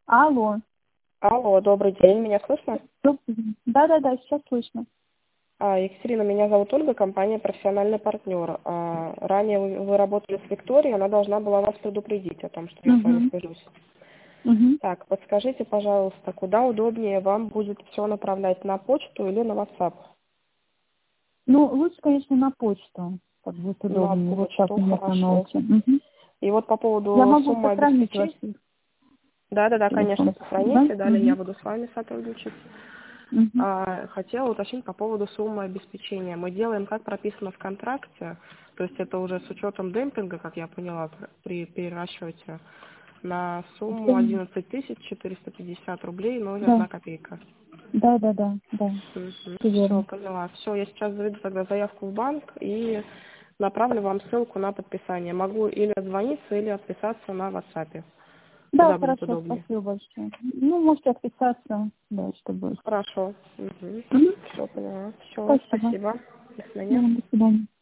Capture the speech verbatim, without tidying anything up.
Алло. Алло, добрый день, меня слышно? Да-да-да, сейчас слышно. А, Екатерина, меня зовут Ольга, компания «Профессиональный партнер». А, ранее вы, вы работали с Викторией, она должна была вас предупредить о том, что я с вами Угу. свяжусь. Угу. Так, подскажите, пожалуйста, куда удобнее вам будет все направлять, на почту или на WhatsApp? Ну, лучше, конечно, на почту, как будет На удобнее. Вот сейчас почту, у меня на хорошо. ноуте. Угу. И вот по Я поводу могу суммы сохранить ваш обеспечения. Да-да-да, конечно, телефон. Да? сохраните, далее я Угу. буду с вами сотрудничать. Угу. А, Хотела уточнить по поводу суммы обеспечения. Мы делаем, как прописано в контракте, то есть это уже с учетом демпинга, как я поняла, при перерасчете на сумму одиннадцать тысяч четыреста пятьдесят рублей, ноль Да, одна копейка. да, да, да, да. Всё Все, верно. поняла. Все, я сейчас заведу тогда заявку в банк и направлю вам ссылку на подписание. Могу или отзвониться, или отписаться на WhatsApp. Да, Куда будет хорошо, удобнее? спасибо большое. Ну, можете отписаться, да, что будет. Хорошо. Угу. Угу. Все, поняла. Все, Спасибо. спасибо. До свидания. Да, до свидания.